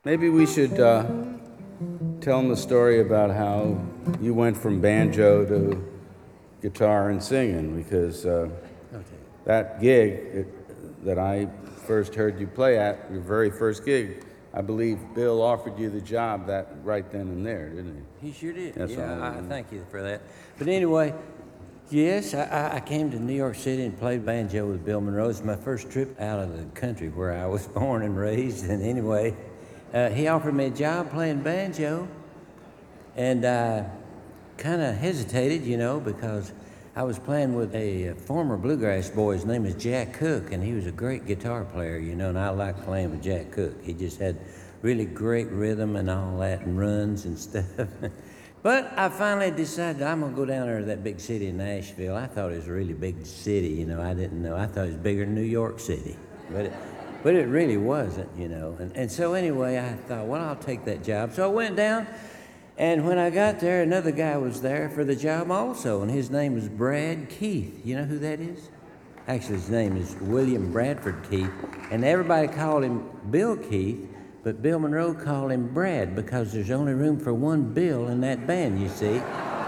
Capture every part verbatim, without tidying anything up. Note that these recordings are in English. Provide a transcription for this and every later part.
Maybe we should uh, tell them the story about how you went from banjo to guitar and singing, because uh, that gig it, that I first heard you play at, your very first gig, I believe Bill offered you the job that right then and there, didn't he? He sure did. That's all yeah, I I, I know. thank you for that. But anyway, yes, I- I, I came to New York City and played banjo with Bill Monroe. It was my first trip out of the country where I was born and raised. And anyway, uh, he offered me a job playing banjo, and I kind of hesitated, you know, because I was playing with a former bluegrass boy. His name is Jack Cook, and he was a great guitar player, you know, and I liked playing with Jack Cook. He just had really great rhythm and all that, and runs and stuff. But I finally decided I'm gonna go down there to that big city in Nashville. I thought it was a really big city, you know. I didn't know. I thought it was bigger than New York City, but it, but it really wasn't, you know. And and so anyway, I thought, well, I'll take that job. So I went down. And when I got there, another guy was there for the job also, and his name was Brad Keith. You know who that is? Actually, his name is William Bradford Keith, and everybody called him Bill Keith, but Bill Monroe called him Brad because there's only room for one Bill in that band, you see.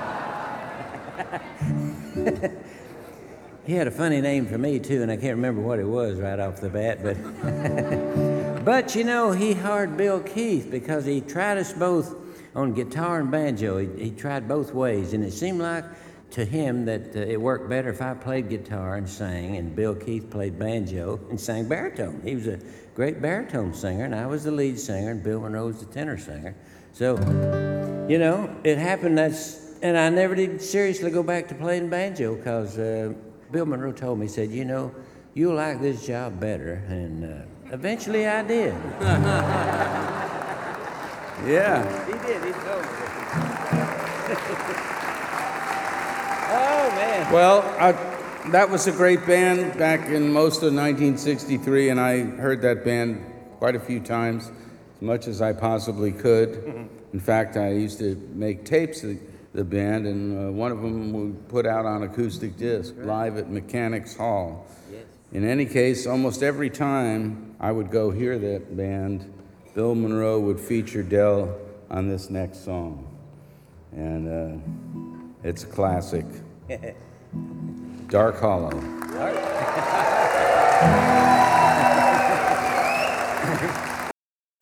He had a funny name for me, too, and I can't remember what it was right off the bat, but... But, you know, he hired Bill Keith because he tried us both on guitar and banjo. He, he tried both ways, and it seemed like to him that uh, it worked better if I played guitar and sang, and Bill Keith played banjo and sang baritone. He was a great baritone singer, and I was the lead singer, and Bill Monroe was the tenor singer. So, you know, it happened. That's, and I never did seriously go back to playing banjo because uh, Bill Monroe told me, he said, you know, you'll like this job better, and uh, eventually I did. Yeah. He did, he told me. Oh, man. Well, I, that was a great band back in most of nineteen sixty-three, and I heard that band quite a few times, as much as I possibly could. In fact, I used to make tapes of the band, and uh, one of them we put out on acoustic disc, live at Mechanics Hall. Yes. In any case, almost every time I would go hear that band, Bill Monroe would feature Del on this next song. And uh, it's a classic. Dark Hollow. All right.